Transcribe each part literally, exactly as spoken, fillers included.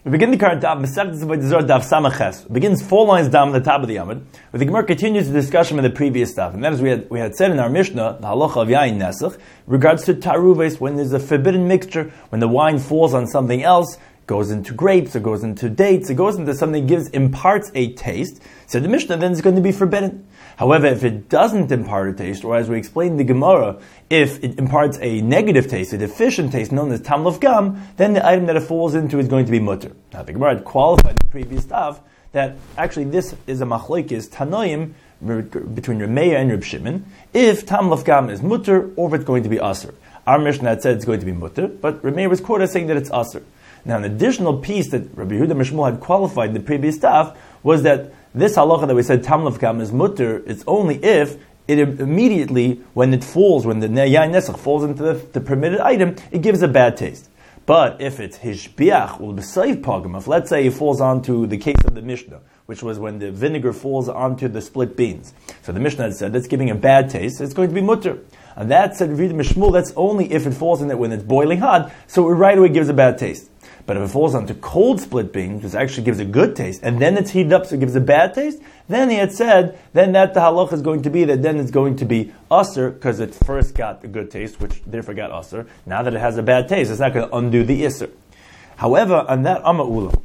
We begin the current daf, Masechtas Avodah daf Samaches. It begins four lines down at the top of the Amud, where the Gemara continues the discussion of the previous daf, and that is we had we had said in our Mishnah, the halacha of yain nesach, regards to taruves, when there's a forbidden mixture, when the wine falls on something else, goes into grapes, or goes into dates, it goes into something that gives imparts a taste. So the Mishnah then is going to be forbidden. However, if it doesn't impart a taste, or as we explained in the Gemara, if it imparts a negative taste, a deficient taste known as tam lefgam, then the item that it falls into is going to be mutter. Now the Gemara had qualified in the previous daf that actually this is a machlokes tanoim between Reb Meir and Reb Shimon, if tam lefgam is mutter or if it's going to be aser. Our Mishnah had said it's going to be mutter, but Reb Meir was quoted saying that it's aser. Now an additional piece that Rabbi Yehuda Mishmul had qualified in the previous daf was that this halacha that we said tam lefgam is mutter, it's only if it immediately, when it falls, when the yain nesach falls into the, the permitted item, it gives a bad taste. But if it's hishbiach ul b'sayv pagam, if let's say it falls onto the case of the Mishnah, which was when the vinegar falls onto the split beans. So the Mishnah had said that's giving a bad taste, it's going to be mutter. And that said, Rabbi Yehuda Mishmul, that's only if it falls in it when it's boiling hot, so it right away gives a bad taste. But if it falls onto cold split beans, which actually gives a good taste, and then it's heated up so it gives a bad taste, then he had said, then that the halacha is going to be that then it's going to be aser, because it first got a good taste, which therefore got aser. Now that it has a bad taste, it's not going to undo the iser. However, on that Amma Ula,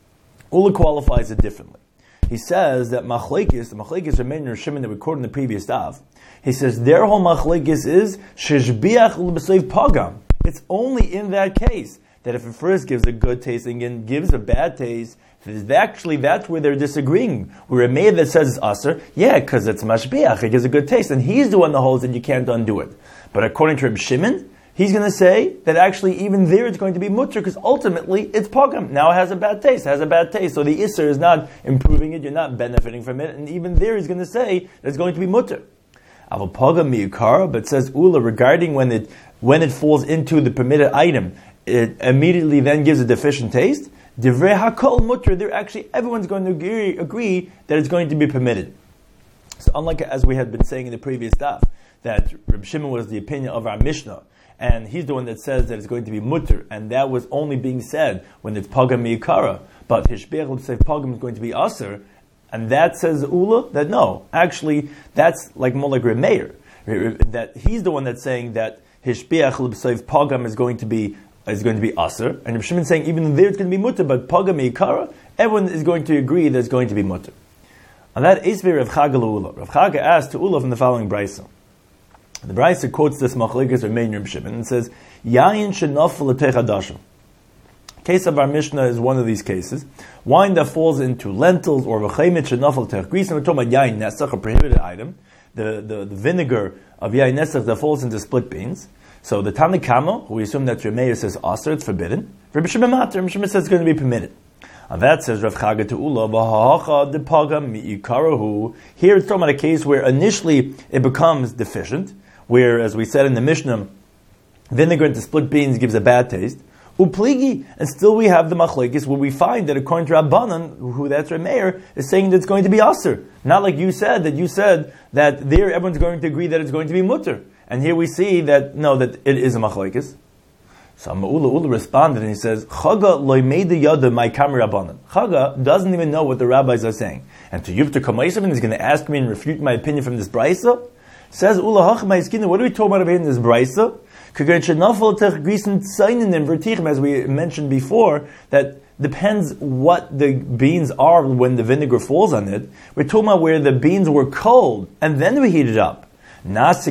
Ula qualifies it differently. He says that machlekes, the machlekes remain in Shimon that we quoted in the previous daf, he says their whole machlekes is sheshbiach l'b'seiv pagam. It's only in that case that if it first gives a good taste and again gives a bad taste, actually that's where they're disagreeing. Where a maid that says it's aser, yeah, because it's mashbiach, it gives a good taste, and he's the one that holds that you can't undo it. But according to Reb Shimon, he's going to say that actually even there it's going to be mutter, because ultimately it's pagam. Now it has a bad taste, it has a bad taste, so the iser is not improving it, you're not benefiting from it, and even there he's going to say that it's going to be mutter. Aval pagam miyukara, but says Ula regarding when it when it falls into the permitted item, it immediately then gives a deficient taste. Divrei hakol mutter, there actually everyone's going to agree, agree that it's going to be permitted. So unlike as we had been saying in the previous daf, that Reb Shimon was the opinion of our Mishnah, and he's the one that says that it's going to be mutter, and that was only being said when it's pagam miyukara, but hishbeach l'b'seiv pagam is going to be aser, and that says Ula that no, actually that's like more like Reb Meir, that he's the one that's saying that hishbeach l'b'seiv pagam is going to be is going to be aser, and Reb Shimon saying even there it's going to be mutter, but pagam miyukara, everyone is going to agree that it's going to be mutter. And that is Rav Chaga l'Ula. Rav Chaga asked to Ula from the following brayso. The brayso quotes this machlekes Reb Meir and Reb Shimon and says, "Yain shenafel l'teichadashim." Case of our Mishnah is one of these cases. Wine that falls into lentils or v'chaymet shenafel l'teichgris. And we're talking about yain nesach, a prohibited item, the, the, the vinegar of yain nesach that falls into split beans. So the Tanna Kama, who we assume that Reb Meir says aser, it's forbidden. Reb Shimon matter, Reb Shimon says it's going to be permitted. And that says Rav Chaga to Ula, v'ha'acha de pagam mi'ikarahu. Here it's talking about a case where initially it becomes deficient, where, as we said in the Mishnah, vinegar into split beans gives a bad taste. Upligi, and still we have the machlekes where we find that according to Rabbanan, who that's Reb Meir, is saying that it's going to be aser. Not like you said, that you said that there everyone's going to agree that it's going to be mutter. And here we see that, no, that it is a machlekes. So Ula Ula responded and he says, Chaga loy meida yada my kamir Rabbanan. Chaga doesn't even know what the rabbis are saying. And to Yuvta Kamaisav, he's going to ask me and refute my opinion from this brayso. Says Ula Hach Ma'iskin, what are we talking about over here in this brayso? As we mentioned before, that depends what the beans are when the vinegar falls on it. We're talking about where the beans were cold and then we heat it up. So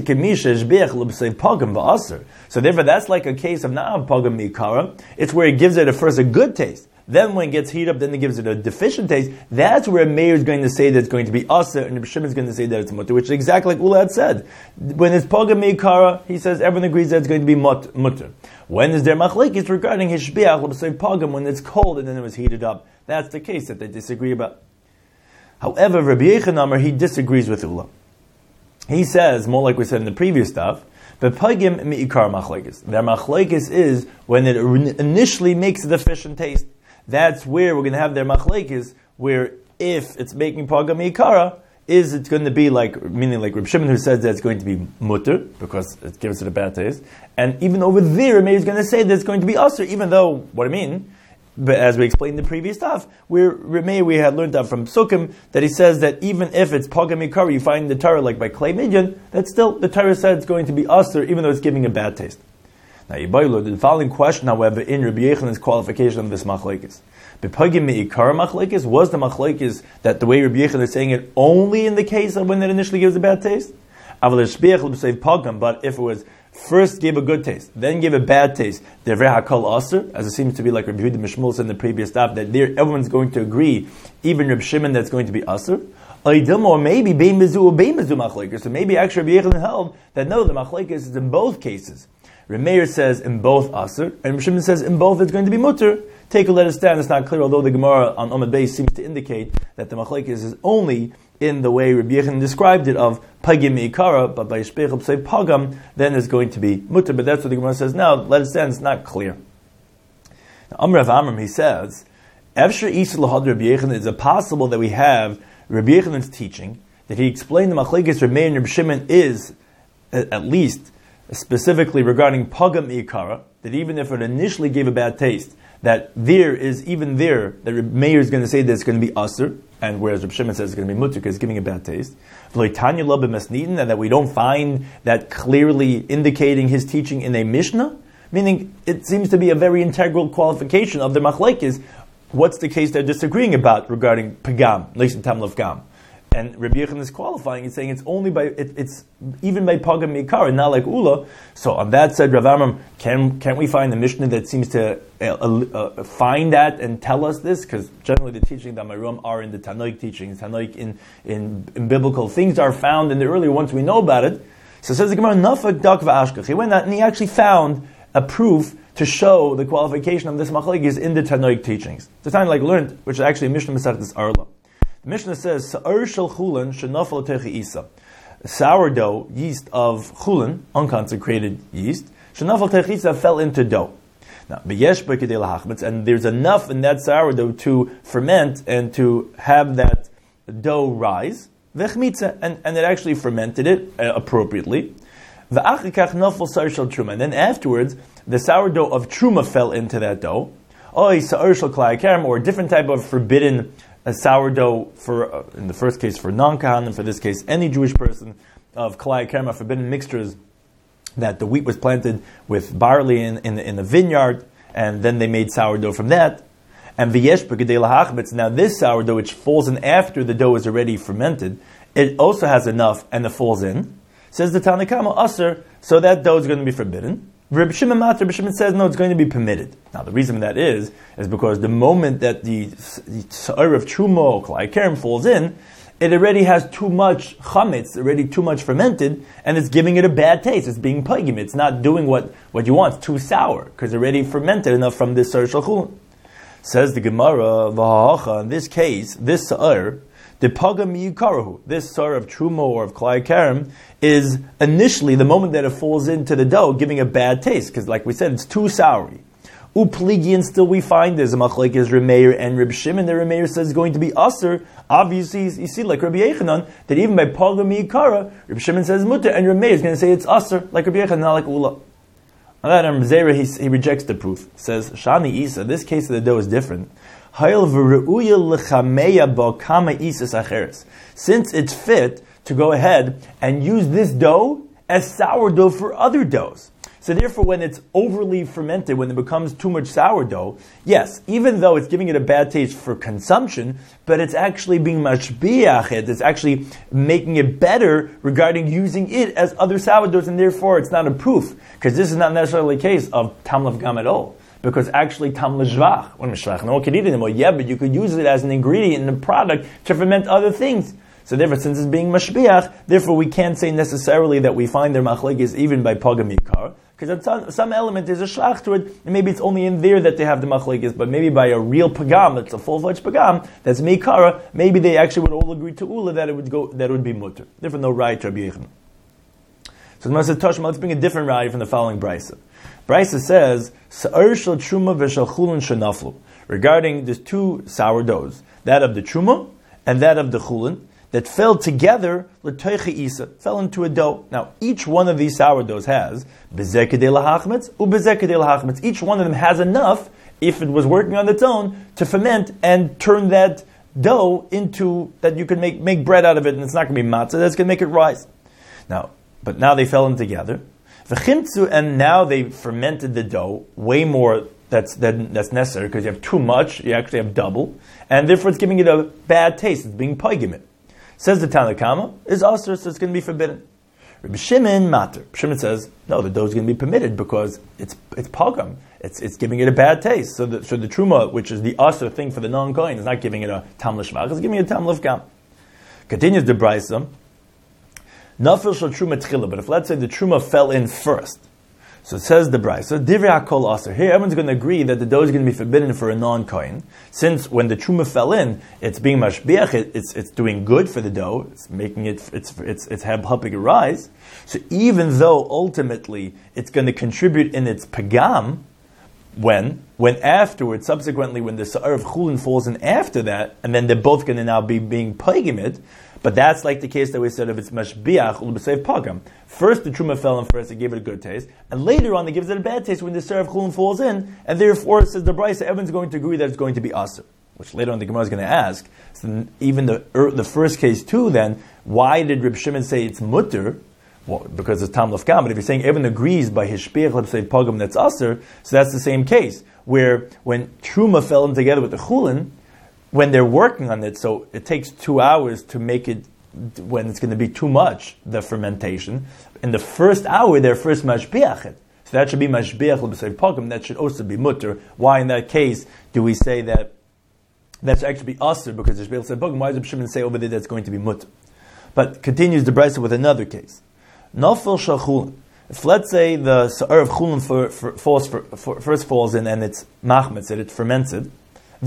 therefore that's like a case of not pagam mikara. It's where it gives it at first a good taste. Then when it gets heated up, then it gives it a deficient taste. That's where Meir is going to say that it's going to be aser, and Reb Shimon is going to say that it's mutter, which is exactly like Ula had said. When it's pagam mikara, he says everyone agrees that it's going to be mutter. When is there machlekes regarding hishbiach l'b'seiv pagam, when it's cold and then it was heated up? That's the case that they disagree about. However, Rabbi Yechanan, he disagrees with Ula. He says, more like we said in the previous stuff, but pagim mi'ikar machlekes. Their machlekes is when it initially makes a deficient taste. That's where we're going to have their machlekes, where if it's making pagam mi'ikara, is it going to be like, meaning like Reb Shimon who says that it's going to be mutter, because it gives it a bad taste, and even over there, Meir is going to say that it's going to be aser, even though, what I mean, But as we explained in the previous stuff, where Remei we had learned that from Sukkim, that he says that even if it's Pagam Ikara, you find the Torah like by Klei Midyan, that still the Torah said it's going to be Aser, even though it's giving a bad taste. Now, Yibaylo, the following question, however, in Rabbi Yechanan's qualification of this machlekes. B'pagim me'ikar machlekes, was the machlekes that the way Rabbi Yechanan is saying it only in the case of when it initially gives a bad taste? But if it was first gave a good taste, then gave a bad taste, devrei hakol aser, as it seems to be like Rabbi Yehuda Mishmul said in the previous stop, that there everyone's going to agree, even Rabbi Shimon, that's going to be aser. Or maybe bein mizu or bein mizu machlekes. So maybe actually Rabbi Yechanan held that no, the machlekes is in both cases. Remeir says in both aser, and Rabbi Shimon says in both it's going to be mutter. Take a let it stand. It's not clear, although the Gemara on Amud Beis seems to indicate that the machlekes is only in the way Rabbi Yechanan described it of pagim meikara, but by shpeichel say pagam, then it's going to be mutter. But that's what the Gemara says now. Let it stand. It's not clear. Now, Amr Rav Amram, he says, Efshar Isa Lahad Rabbi Yechanan, is it possible that we have Rabbi Yechanan's teaching that he explained the machlekes Remeir and Rabbi Shimon is at least specifically regarding pagam meikara, that even if it initially gave a bad taste, that there is, even there, that Reb Meir is going to say that it's going to be aser, and whereas Reb Shimon says it's going to be mutter because it's giving a bad taste. And that we don't find that clearly indicating his teaching in a Mishnah, meaning it seems to be a very integral qualification of the machlekes. What's the case they're disagreeing about regarding pagam, leishim tam of gam? And Rabbi Yechanan is qualifying and saying it's only by it, it's even by pagam meikar, not like ula. So on that said, Rav Amram, can can't we find a Mishnah that seems to uh, uh, find that and tell us this? Because generally the teaching that Marum are in the Tanoik teachings, Tanoik in, in in biblical things are found in the earlier ones. We know about it. So it says the Gemara, Nafak dak v'ashkach. He went out and he actually found a proof to show the qualification of this machlekes in the Tanoik teachings. The time like learned, which is actually a Mishnah Masechtas Arla. The Mishnah says, Sa'ar shel chulin shenafal techi isa. Sourdough, yeast of chulin, unconsecrated yeast, shenafal techi isa, fell into dough. Now, b'yesh b'kedei lahachmetz, and there's enough in that sourdough to ferment and to have that dough rise, v'chmitza, and, and it actually fermented it uh, appropriately. V'achikach nafal sa'ar shel truma, and then afterwards, the sourdough of truma fell into that dough. Oy sa'ar shel klai karam, or a different type of forbidden a sourdough for, uh, in the first case for non-Kahanim, for this case any Jewish person, of kalai kerma, forbidden mixtures, that the wheat was planted with barley in, in, in the vineyard, and then they made sourdough from that. And v'yesh b'kedei lahachmetz, now this sourdough, which falls in after the dough is already fermented, it also has enough, and it falls in. Says the Tanna Kama, aser, so that dough is going to be forbidden. Reb Shimon Matar, Reb Shimon says, no, it's going to be permitted. Now, the reason that is, is because the moment that the Sa'ar of Truma, Klai Kerem, falls in, it already has too much chametz, already too much fermented, and it's giving it a bad taste. It's being pagim. It's not doing what, what you want. It's too sour, because it's already fermented enough from this Sa'ar Shel Chulin. Says the Gemara, V'ha'acha, in this case, this Sa'ar, the pagam yikarahu, this Sa'ar of Truma or of Klai Kerem, is initially, the moment that it falls into the dough, giving a bad taste, because like we said, it's too soury. Upligi, and still we find there's a machlekes Remeir and Reb Shimon. The Remeir says it's going to be aser. Obviously, you see, like Rabbi Yechanan, that even by pagam yikara, Reb Shimon says mutter, and Remeir is going to say it's aser, like Rabbi Yechanan, not like ula. On that, Reb Zera, he, he rejects the proof. Says, Shani Isa, this case of the dough is different. Since it's fit to go ahead and use this dough as sourdough for other doughs. So therefore, when it's overly fermented, when it becomes too much sourdough, yes, even though it's giving it a bad taste for consumption, but it's actually being mashbiach it, it's actually making it better regarding using it as other sourdoughs, and therefore it's not a proof, because this is not necessarily a case of tam lav gam at all. Because actually, tam l'shvach, when l'shvach, no one can eat it anymore. Yeah, but you could use it as an ingredient in a product to ferment other things. So therefore, since it's being mashbiach, therefore we can't say necessarily that we find their machlekes even by pagam yikar, because some, some element there's a shlach to it, and maybe it's only in there that they have the machlekes, but maybe by a real pagam, that's a full-fledged pagam, that's mikara, maybe they actually would all agree to ula that it would go, that it would be mutter. Therefore, no right to Rabbi Yechanan. So the Maseh Toshma, let's bring a different raya from the following brisa. Brisa says, Sa'ar shel truma v'shel chulin shenaflu, regarding the two sourdoughs, that of the truma and that of the chulin, that fell together, l'toiche isa, fell into a dough. Now, each one of these sourdoughs has bezeh kedei lahachmetz u bezeh kedei lahachmetz. Each one of them has enough if it was working on its own, to ferment and turn that dough into, that you can make, make bread out of it, and it's not going to be matzah, that's going to make it rise. Now, but now they fell in together. And now they fermented the dough way more that's that, that's necessary, because you have too much, you actually have double, and therefore it's giving it a bad taste, it's being paigimit. Says the Tanna Kama, is asur, so it's going to be forbidden. Rabbi Shimon matter. Shimon says, no, the dough is going to be permitted because it's it's pagam. It's it's giving it a bad taste. So the, so the truma, which is the asur thing for the non-kohen, is not giving it a tam l'shvach, it's giving it a tam l'fgam. Continues the brisa. Nafil shel truma tchila, but if let's say the truma fell in first, so it says the brisa, divrei hakol asur. Here everyone's going to agree that the dough is going to be forbidden for a non-kohen, since when the truma fell in, it's being mashbiach, it, it's it's doing good for the dough, it's making it, it's it's it's helping it rise. So even though ultimately it's going to contribute in its pagam, when when afterwards, subsequently, when the sa'ar of chulin falls in after that, and then they're both going to now be being pagimid. But that's like the case that we said of its mashbiach ul b'seif pagam. First the truma fell in first, it gave it a good taste, and later on it gives it a bad taste when the sa'ar of chulin falls in, and therefore, says the brisa, everyone's going to agree that it's going to be asur. Which later on the Gemara is going to ask. So even the er, the first case too, then why did Reb Shimon say it's mutter? Well, because it's tam l'fgam. But if you're saying everyone agrees by hishbiach b'seif pagam that's asur, so that's the same case where when truma fell in together with the chulin, when they're working on it, so it takes two hours to make it, when it's going to be too much, the fermentation. In the first hour, they're first mashbiach it. So that should be mashbiach l'b'seif pagam, that should also be mutter. Why in that case do we say that that's actually be asur, because the shbiach l'b'seif pagam? Why does Reb Shimon say over there that's going to be mutter? But continues the brisa with another case. Nafil shel chulin. If let's say the sa'ar of chulin for, for, falls for, for, first falls in and it's machmetz, it ferments it, and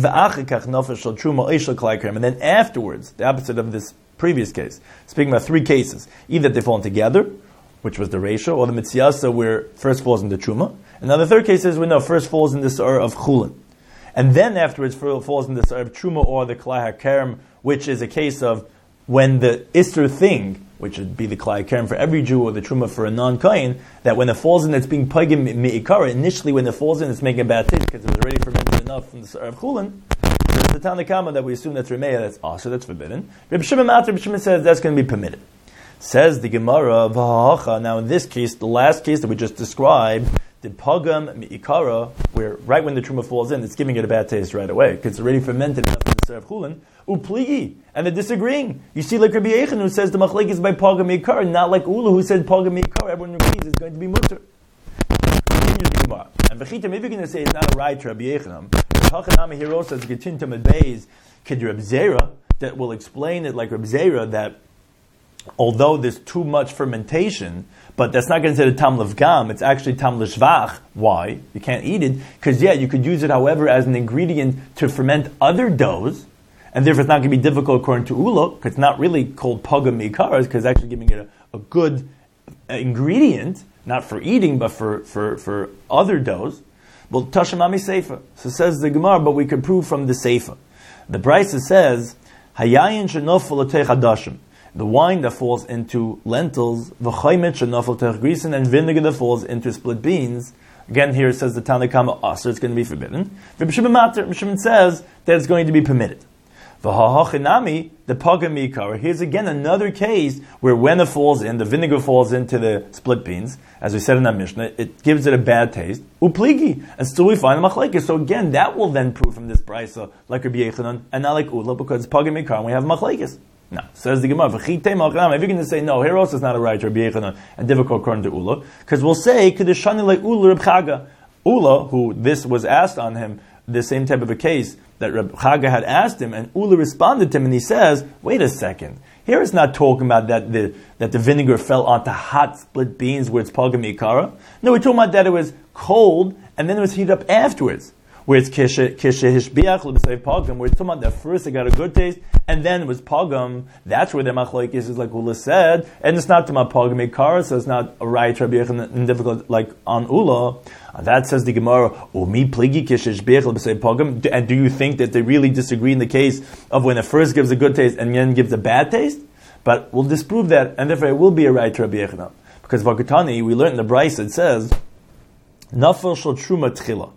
then afterwards, the opposite of this previous case, speaking about three cases, either they fall together, which was the ratio, or the mitziyasa where first falls into truma, and now the third case is when no, first falls in the sa'ar of chulin, and then afterwards falls in the sa'ar of truma or the klai hakerem, which is a case of when the ister thing, which would be the klai hakerem for every Jew or the truma for a non-kohen, that when it falls in, it's being pagim mi'ikara. Initially, when it falls in, it's making a bad taste because it was already fermented enough from the sa'ar of chulin. So it's the Tanna Kama that we assume that's remeya, that's asur, that's forbidden. Reb Shimon Matar, Reb Shimon says that's going to be permitted. Says the Gemara, v'ha'acha. Now in this case, the last case that we just described, the pagam mi'ikara, where right when the truma falls in, it's giving it a bad taste right away because it's already fermented enough in the sa'ar of chulin. Upligi, and they're disagreeing. You see, like Rabbi Yechon, who says the machlek is by pagam mi'ikara, not like Ula, who said pagam mi'ikara. Everyone agrees it's going to be mutter. Continues the Gemara. And v'chitam, if you're going to say it's not a right to Rabbi Yechon, Hachanami here also has getintam adbeis kid Reb Zera that will explain it like Reb Zera that although there's too much fermentation, but that's not going to say the tam l'fgam, it's actually tam l'shvach. Why? You can't eat it because yeah, you could use it, however, as an ingredient to ferment other doughs. And therefore it's not going to be difficult according to Ula, because it's not really called pagam mi'ikaras, because it's actually giving it a, a good ingredient, not for eating, but for, for, for other doughs. Well, Tashamami Seifa. So says the Gemara, but we can prove from the Seifa. The Brisa says, Hayayin shenofel l'tech hadashim. The wine that falls into lentils, v'chaymet shenofel l'tech grisen, and vinegar that falls into split beans. Again, here it says the Tanna Kama asur, it's going to be forbidden. Reb Shimon Matar, Reb Shimon says that it's going to be permitted. V'ha'achinami, the pagam mi'ikara. Here's again another case where when it falls in, the vinegar falls into the split beans, as we said in our Mishnah, it gives it a bad taste. Upligi, and still we find a machlekes. So again, that will then prove from this brisa like Rabbi Yechanan and not like Ula, because it's pagam mi'ikara and we have machlekes. Now, says the Gemara, if you're going to say no, here also is not a right to Rabbi Yechanan and difficult according to Ula, because we'll say kedeshani like Ula Reb Chaga. Ula, who this was asked on him, the same type of a case that Reb Chaga had asked him, and Ula responded to him, and he says, wait a second, here it's not talking about that the that the vinegar fell onto hot split beans where it's pagam mi'ikara. No, we're talking about that it was cold, and then it was heated up afterwards, where it's kishe hishbiach l'b'seif pagam, where it's talking about that first it got a good taste, and then it was pagam. That's where the machlokes is like Ula said, and it's not talking about pagam mi'ikara, so it's not a right Rabbi Yechon and difficult like on Ula. And that says the Gemara, Umi pligi kishe hishbiach l'b'seif pagam. And do you think that they really disagree in the case of when it first gives a good taste and then gives a bad taste? But we'll disprove that, and therefore it will be a right to Rabbi Yechon. Because Vakutani, we learned in the Brisa, it says, Nafel shel truma tchila. It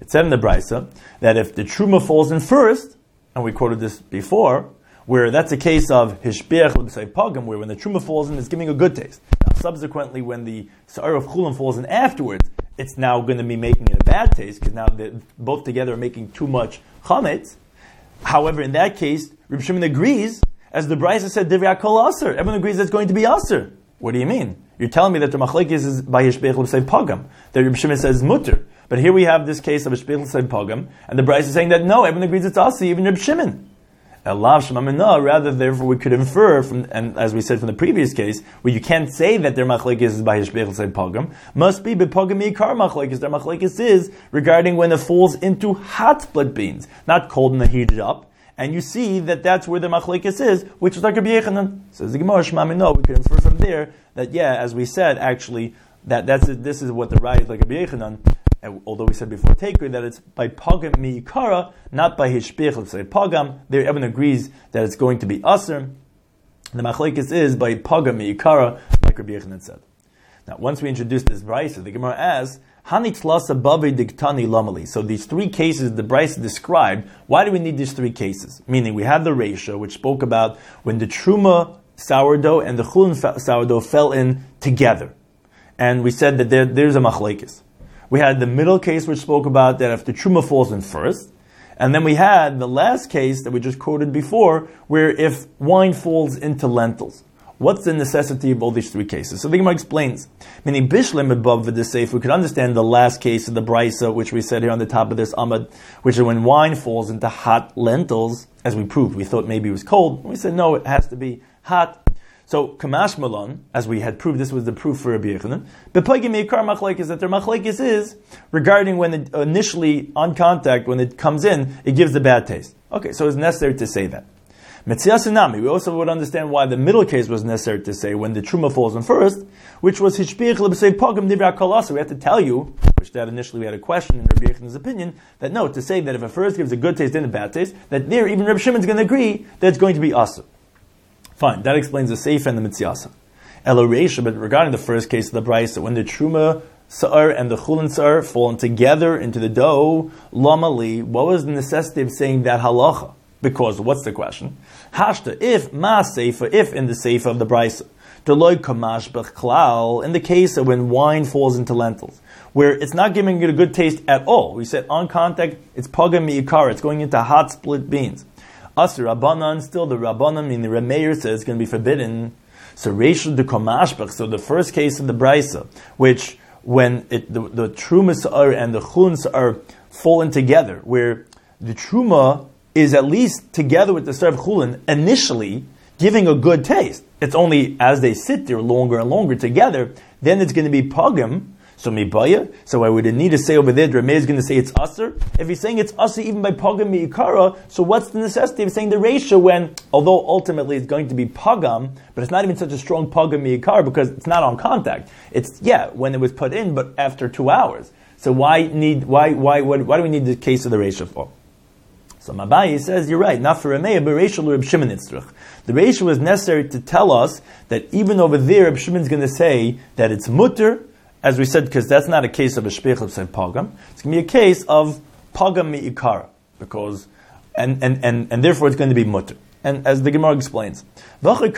It said in the Brisa that if the Truma falls in first, and we quoted this before, where that's a case of Hishbeach l'b'sei pagam, where when the Truma falls in, it's giving a good taste. Now, subsequently, when the Sa'ar of Chulin falls in afterwards, it's now going to be making it a bad taste, because now both together are making too much chametz. However, in that case, Reb Shimon agrees, as the Brisa said, Divrei HaKol Aser. Everyone agrees that's going to be Aser. What do you mean? You're telling me that the machlekes is by Hishbeach l'b'sei pagam, that Reb Shimon says mutter. But here we have this case of Hishbeach l'b'sei pagam, and the Brisa is saying that no, everyone agrees it's Aser, even Reb Shimon. Elav shemamina, rather, therefore, we could infer from, and as we said from the previous case, where you can't say that their machlekes is by Hishbeach l'b'sei pagam, must be b'pagam yikar machlekes. Their machlekes is regarding when it falls into hot split beans, not cold and heated up. And you see that that's where the machlekes is, which is like Rabbi Yechanan. Says the Gemara, shemamina, we could infer from there that yeah, as we said, actually, that that's this is what the right is like Rabbi Yechanan. Although we said before Taker that it's by pagam mi'ikara, not by hishbeach l'b'sei pagam. There, everyone agrees that it's going to be aser. The machlekes is by pagam mi'ikara, like Rabbi Yechanan said. Now, once we introduce this brisa, the Gemara asks, "Hani tlasa bavi diktani lamali." So these three cases the brisa described. Why do we need these three cases? Meaning, we have the ratio which spoke about when the truma sourdough and the chulin sourdough fell in together, and we said that there, there's a machlekes. We had the middle case which spoke about that if the truma falls in first, and then we had the last case that we just quoted before, where if wine falls into lentils. What's the necessity of all these three cases? So the Gemara explains, meaning bishlem above the seif, we could understand the last case of the brisa, which we said here on the top of this amud, which is when wine falls into hot lentils, as we proved. We thought maybe it was cold. We said no, it has to be hot. So, Kamash Malon, as we had proved, this was the proof for Rabbi Yechanan. Bepagim Yikar Machlekes, that their Machlekes is regarding when it initially, on contact, when it comes in, it gives the bad taste. Okay, so it's necessary to say that. Metzias Nami, we also would understand why the middle case was necessary to say when the Truma falls in first, which was Hishbeach l'b'sei pagam divrei HaKol Aser. We had to tell you, which that initially we had a question in Rabbi Yechanan's opinion, that no, to say that if a first gives a good taste and a bad taste, that there, even Rabbi Shimon's going to agree that it's going to be Aser. Fine, that explains the Seif and the Mitziasa. Elo Reisha, but regarding the first case of the Brisa, when the Truma Sa'ar and the Chulin Sa'ar fallen together into the dough, Lamali, what was the necessity of saying that halacha? Because, what's the question? Hashta, if Ma Seifa, if in the Seifa of the Brisa, Deloy Kamash B'chlal, in the case of when wine falls into lentils, where it's not giving it a good taste at all. We said on contact, it's Pagam Mi'ikar, it's going into hot split beans. Asur Rabbanan, still the Rabbanan, meaning the Remeir says it's going to be forbidden. So Reishu de Komashbach, so the first case of the Brisa, which when it, the, the Truma Sa'ar and the Chulin Sa'ar fall in together, where the Truma is at least together with the Sa'ar of Chulin initially giving a good taste. It's only as they sit there longer and longer together, then it's going to be Pagam. So mibaya, so I would need to say over there, Rameh is going to say it's Aser. If he's saying it's Aser even by Pagam Mi'ikara, so what's the necessity of saying the ratio when, although ultimately it's going to be Pagam, but it's not even such a strong Pagam Mi'ikara because it's not on contact. It's, yeah, when it was put in, but after two hours. So why need, why, why, why, why do we need the case of the ratio for? So Mabai says, you're right, not for Rameh, but ratio Reb Shimon Itzrich. The ratio was necessary to tell us that even over there, Reb Shimon's going to say that it's mutter, as we said, because that's not a case of a shpech of pagam. It's going to be a case of pagam mi'ikara, because, and, and, and, and therefore it's going to be mutter. And as the Gemara explains, because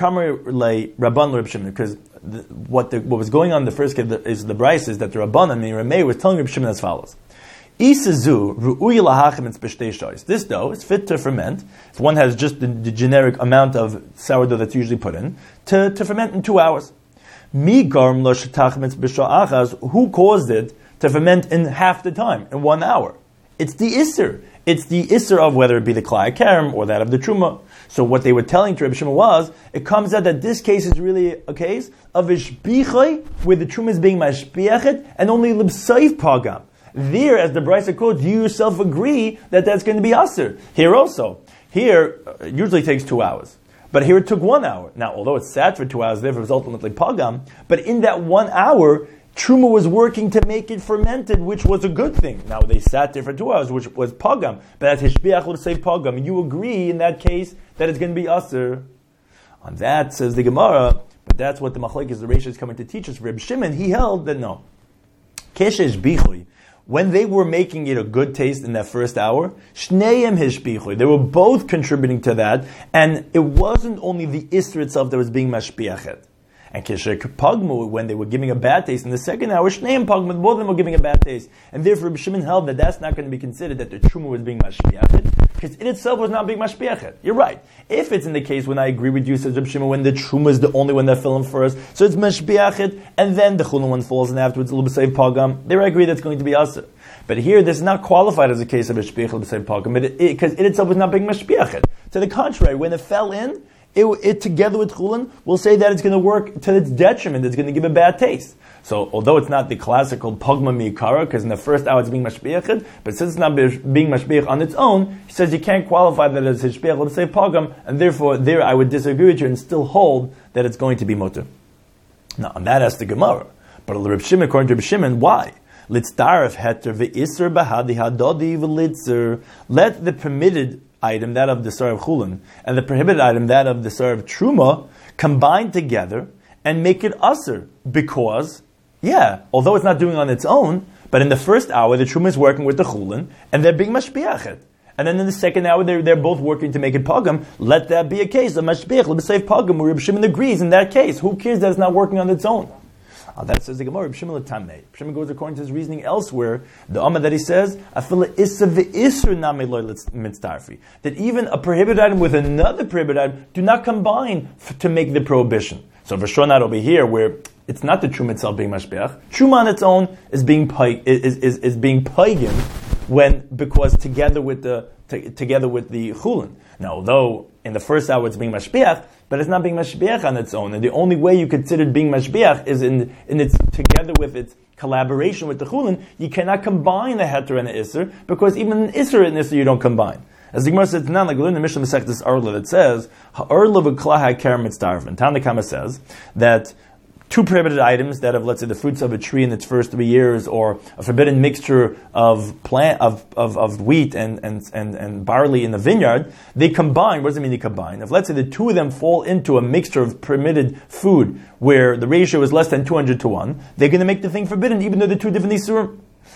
the, what the, what was going on in the first case is the Bryce is that the Rabbanan, meaning Rameh, was telling Reb Shimon as follows. This dough is fit to ferment. If one has just the, the generic amount of sourdough that's usually put in, to, to ferment in two hours. Who caused it to ferment in half the time, in one hour? It's the Isser. It's the Isser of whether it be the Klai Kerem or that of the Truma. So what they were telling to Reb Shimon was, it comes out that this case is really a case of Ishbichai, where the Truma is being Mashbiachet, and only Libsaif Pagam. There, as the Brisa quotes, you yourself agree that that's going to be Aser. Here also. Here, it usually takes two hours. But here it took one hour. Now, although it sat for two hours, therefore it was ultimately pagam, but in that one hour, Truma was working to make it fermented, which was a good thing. Now, they sat there for two hours, which was pagam. But as Hishbiach would say pagam, you agree in that case that it's going to be aser. On that, says the Gemara, but that's what the Machlekes, the Reish is coming to teach us. Reb Shimon, he held that no. Keshesh bichui, when they were making it a good taste in that first hour, Shneim Hishpichu, they were both contributing to that, and it wasn't only the Isra itself that was being mashpiachet. And Kisher Pagmu, when they were giving a bad taste in the second hour, Shneim Pagmu, both of them were giving a bad taste. And therefore, Reb Shimon held that that's not going to be considered that the Truma was being mashpiachet, because it itself was not being mashpiachet. You're right. If it's in the case when I agree with you, says Reb Shimon, when the Truma is the only one that fell in first, so it's mashpiachet, and then the Chulun one falls in afterwards, a little bit save Pagam, there I agree that's going to be Asr. But here, this is not qualified as a case of Ishpiach b'sei Pagam, because it, it, it itself was not being mashpiachet. To the contrary, when it fell in, It, it together with chulin will say that it's going to work to its detriment. It's going to give a bad taste. So, although it's not the classical pagma mi'ikara, because in the first hour it's being mashbiachet, but since it's not being mashbiach on its own, he says you can't qualify that as hishbiach, let's say pagam, and therefore there I would disagree with you and still hold that it's going to be mutter. Now, and that has the Gemara. But Reb Shimon, according to Reb Shimon, why? Litzdaref heter ve'isr bahadi hadodi v'litzer. Let the permitted item, that of the Sar of Chulin, and the prohibited item, that of the Sar of Truma, combine together and make it Asr. Because, yeah, although it's not doing it on its own, but in the first hour, the Truma is working with the Chulin, and they're being Mashpiachet. And then in the second hour, they're, they're both working to make it Pagam. Let that be a case of Mashpiach, let me say Pagam, where Reb Shimon agrees in that case. Who cares that it's not working on its own? Uh, that says the Gemara, Reb Shimon l'tamei. Reb Shimon goes according to his reasoning elsewhere. The Amma that he says, Afila issa ve'isr nami loy mitztarfi. That even a prohibited item with another prohibited item do not combine f- to make the prohibition. So for sure not over here, where it's not the Truma itself being mashbeach. Truma on its own is being pi- is, is, is being pagan when, because together with the, t- together with the chulin. Now, although in the first hour it's being mashbiach, but it's not being mashbiach on its own. And the only way you consider it being mashbiach is in, in its, together with its collaboration with the chulin. You cannot combine the heter and the isser, because even an isser and isser you don't combine. As the Gemara says, now like in the Mishnah Masechtas Arla that says, Ha'arla v'kla ha'ker mitzdarfen. Tanakama says that two prohibited items, that of, let's say, the fruits of a tree in its first three years, or a forbidden mixture of plant of, of, of wheat and, and, and, and barley in the vineyard, they combine. What does it mean they combine? If, let's say, the two of them fall into a mixture of permitted food where the ratio is less than two hundred to one, they're going to make the thing forbidden, even though they're two different isurim.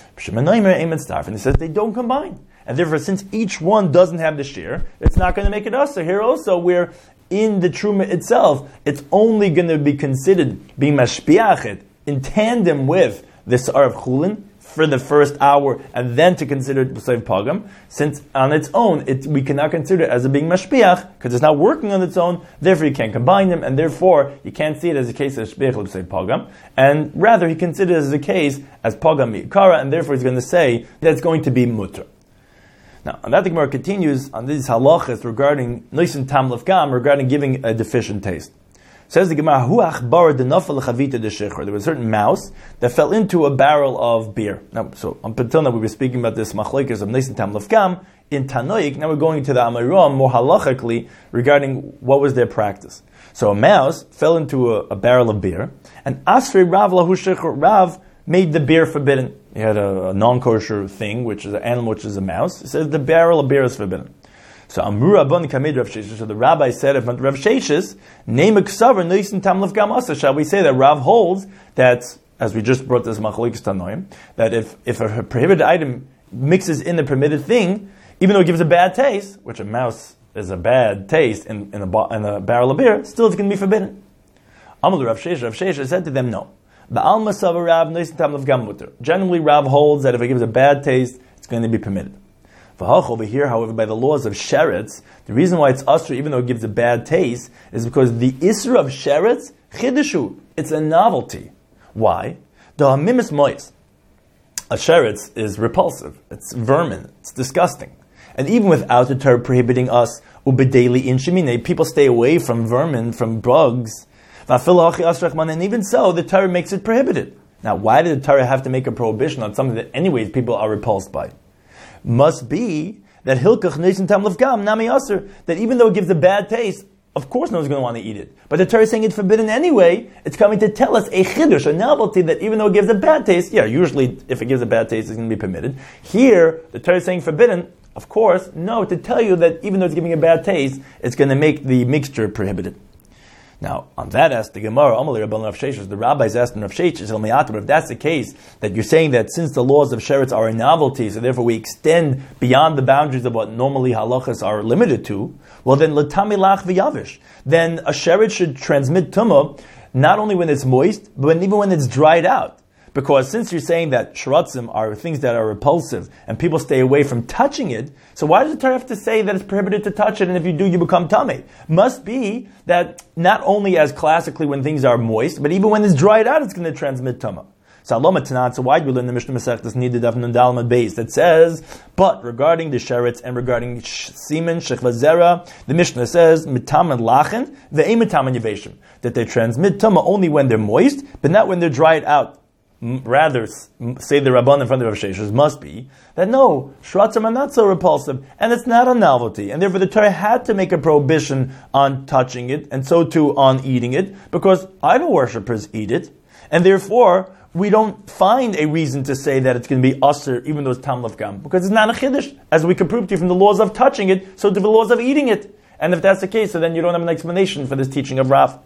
And he says they don't combine. And therefore, since each one doesn't have the shear, it's not going to make it us. So here also, where in the truma itself, it's only going to be considered being mashpiachet in tandem with the sar of chulin for the first hour, and then to consider it b'seiv pagam. Since on its own, it, we cannot consider it as a being mashpiach because it's not working on its own. Therefore, you can't combine them, and therefore you can't see it as a case of shpiach b'seiv pagam. And rather, he considers it as a case as pagam mi'ikara, and therefore he's going to say that it's going to be mutter. Now, and that the Gemara continues on these halachas regarding Nisan Tam Lefgam, regarding giving a deficient taste. Says the Gemara, Hu achbar denafal chavita deshechor. There was a certain mouse that fell into a barrel of beer. Now, so until now we were speaking about this machlekes of Nisan Tam Lefgam in Tanoik. Now we're going to the Amayram more halachically regarding what was their practice. So a mouse fell into a, a barrel of beer, and Asrei Rav lahu shechor. Rav made the beer forbidden. He had a, a non-kosher thing, which is an animal, which is a mouse. He says the barrel of beer is forbidden. So Amru Rabban Kamid Rav Sheshes. So the rabbi said, if Rav Sheshes, name a ksaver noisin tam lefgam asa. Shall we say that Rav holds that, as we just brought this machlokes tanoim, that if if a prohibited item mixes in the permitted thing, even though it gives a bad taste, which a mouse is a bad taste in in a, in a barrel of beer, still it's going to be forbidden. Amru Rav Sheshes. Rav Sheshes said to them, no. Generally, Rav holds that if it gives a bad taste, it's going to be permitted. Over here, however, by the laws of sheretz, the reason why it's usher, even though it gives a bad taste, is because the isra of sheretz, chidushu, it's a novelty. Why? The hamimis mois. A sheretz is repulsive. It's vermin. It's disgusting. And even without the Torah prohibiting us, ubedeli in shemine, people stay away from vermin, from bugs. And even so, the Torah makes it prohibited. Now, why did the Torah have to make a prohibition on something that anyways people are repulsed by? Must be that hilkach nisan tam lefgam nami aser, that even though it gives a bad taste, of course no one's going to want to eat it. But the Torah is saying it's forbidden anyway. It's coming to tell us a chidush, a novelty, that even though it gives a bad taste, yeah, usually if it gives a bad taste, it's going to be permitted. Here, the Torah is saying forbidden, of course, no, to tell you that even though it's giving a bad taste, it's going to make the mixture prohibited. Now, on that asked the Gemara, Amalei Rabban Rav Sheshes, the rabbis asked Rav Sheshes, if that's the case, that you're saying that since the laws of sheretz are a novelty, so therefore we extend beyond the boundaries of what normally halachas are limited to, well then, l'tami lach v'yavish. Then a sheretz should transmit tumah not only when it's moist, but even when it's dried out. Because since you're saying that shratzim are things that are repulsive and people stay away from touching it, so why does the Torah have to say that it's prohibited to touch it and if you do, you become tamei? Must be that not only as classically when things are moist, but even when it's dried out, it's going to transmit tumah. So why do we learn the Mishnah Masechtas Nida Daf Nun Daled base that says, but regarding the sheretz and regarding sh- semen, shechva zera, the Mishnah says, mitaman lachen, ve'em mitaman yeveshim, that they transmit tumah only when they're moist, but not when they're dried out. Rather, say the Rabban in front of Rav Sheshes must be that no, shratzim are not so repulsive, and it's not a novelty, and therefore the Torah had to make a prohibition on touching it, and so too on eating it, because idol worshippers eat it, and therefore we don't find a reason to say that it's going to be usher, even though it's tam lefgam, because it's not a chiddush, as we could prove to you from the laws of touching it, so to the laws of eating it. And if that's the case, so then you don't have an explanation for this teaching of Rav.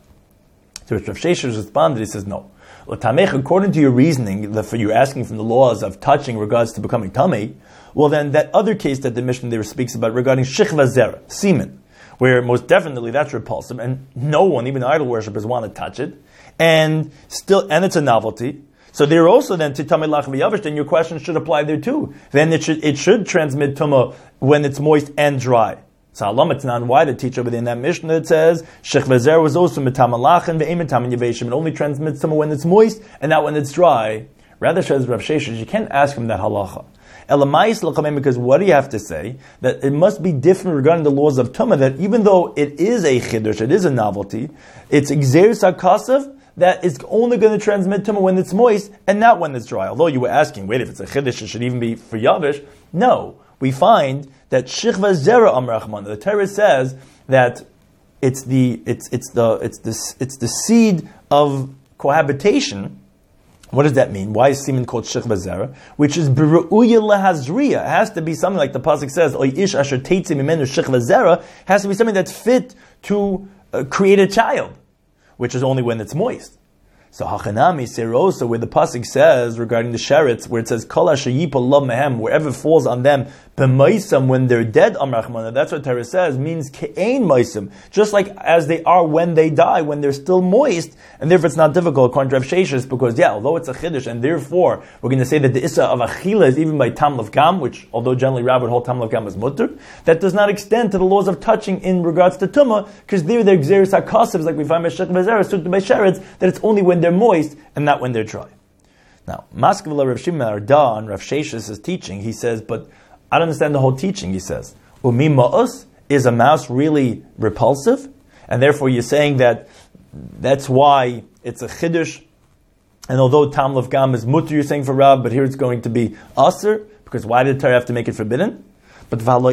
So Rav Sheshes responded, he says no. According to your reasoning, the, for you asking from the laws of touching regards to becoming tamei, well then that other case that the Mishnah there speaks about regarding shechva zera, semen, where most definitely that's repulsive, and no one, even idol worshippers, want to touch it, and still, and it's a novelty. So there also then to tamei lach v'yavish, then your question should apply there too. Then it should it should transmit tumah when it's moist and dry. So Allah it's not why to teach over there in that Mishnah that says shechva zera was also mitaman lachen ve'em mitaman yeveshim. It only transmits tumah when it's moist and not when it's dry. Rather, says Rav Sheshes, you can't ask him that halacha. Elamais l'chamem, because what do you have to say? That it must be different regarding the laws of tumah. That even though it is a chiddush, it is a novelty, it's exeris hakasav that is only going to transmit tumah when it's moist and not when it's dry. Although you were asking, wait, if it's a chiddush, it should even be for yavish. No, we find that shechva zera amrachman. The Torah says that it's the it's it's the it's the it's the seed of cohabitation. What does that mean? Why is semen called shechva zera? Which is beru'uya lahazriya. It has to be something like the pasuk says, "Oy ish asher teitzi mimenu shechva zera." Has to be something that's fit to uh, create a child, which is only when it's moist. So Hachanami Serosa, where the pasuk says regarding the sheretz, where it says Kol asher yipol lo mehem, wherever it falls on them, b'maisam, when they're dead, amrachmana. That's what Torah says means ke'ein maisam, just like as they are when they die, when they're still moist, and therefore it's not difficult. According to Rav Sheshes, because yeah, although it's a chiddush, and therefore we're going to say that the issa of achila is even by tam lefgam, which although generally Rav would hold tam lefgam as mutter, that does not extend to the laws of touching in regards to tumah, because there they're xeris hakasav, like we find by shechva zera, so by sheretz, that it's only when they're moist and not when they're dry. Now, Maskevela Rav Shimon Arda on Rav Sheshes is teaching. He says, but I don't understand the whole teaching. He says, Umi ma'us, is a mouse really repulsive? And therefore you're saying that that's why it's a chiddush. And although tam lefgam is mutter, you're saying for Rav, but here it's going to be aser, because why did the Torah have to make it forbidden? But what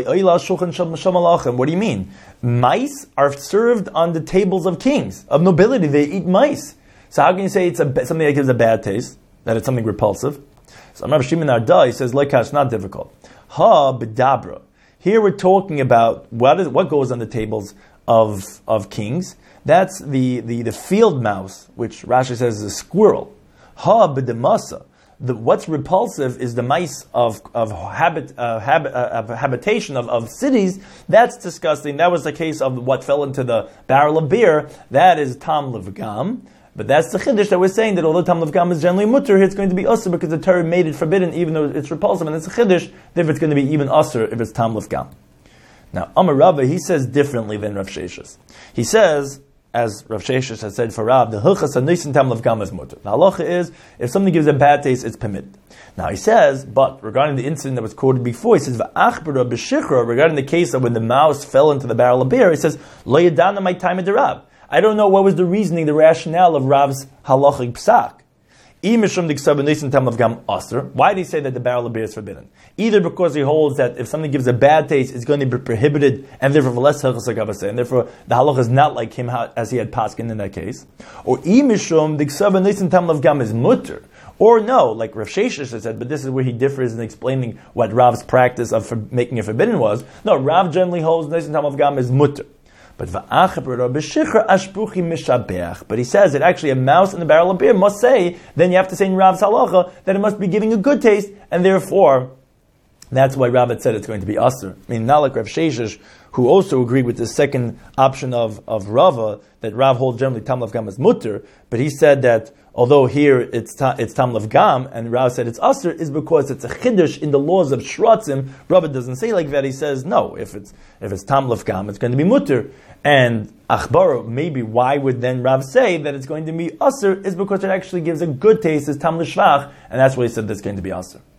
do you mean? Mice are served on the tables of kings, of nobility. They eat mice. So how can you say it's a, something that gives a bad taste, that it's something repulsive? So Rav Shimon Arda, he says, like it's not difficult. Ha b'dabra. Here we're talking about what is what goes on the tables of of kings. That's the, the, the field mouse, which Rashi says is a squirrel. Ha b'demasa. The, what's repulsive is the mice of of habit uh, habit uh, of habitation of, of cities. That's disgusting. That was the case of what fell into the barrel of beer. That is tam levgam. But that's the chiddush that we're saying, that although tam lefgam is generally mutter, it's going to be usr because the Torah made it forbidden, even though it's repulsive, and it's a chiddush, therefore it's going to be even usr if it's tam lefgam. Now, Amar Rava, he says differently than Rav Sheshes. He says, as Rav Sheshes has said for Rav, the hilchas hanisin tam lefgam is mutter. The halacha is, if something gives a bad taste, it's permitted. Now he says, but regarding the incident that was quoted before, he says, v'achbara b'shichra, regarding the case of when the mouse fell into the barrel of beer, he says, lo yadana my time of the Rav. I don't know what was the reasoning, the rationale of Rav's halachic psak. Why did he say that the barrel of beer is forbidden? Either because he holds that if something gives a bad taste, it's going to be prohibited, and therefore less halachas, and therefore the halach is not like him as he had paskin in that case. Or imishum the tam lavgam is mutter. Or no, like Rav Sheshes has said, but this is where he differs in explaining what Rav's practice of for making it forbidden was. No, Rav generally holds nisan tam lavgam is mutter. But but he says that actually a mouse in the barrel of beer must say, then you have to say in Rav's halacha that it must be giving a good taste, and therefore that's why Rav had said it's going to be aser. I mean, not like Rav Sheshes, who also agreed with the second option of, of Rava, that Rav holds generally Tam Lav Gam is mutter, but he said that although here it's ta, it's Tam Lav Gam, and Rav said it's aser, is because it's a chiddush in the laws of Shratzim. Rava doesn't say like that. He says, no, if it's if it's Tam Lav Gam, it's going to be mutter. And Achbaro, maybe why would then Rav say that it's going to be aser, is because it actually gives a good taste as Tam L'Shvach, and that's why he said that's going to be aser.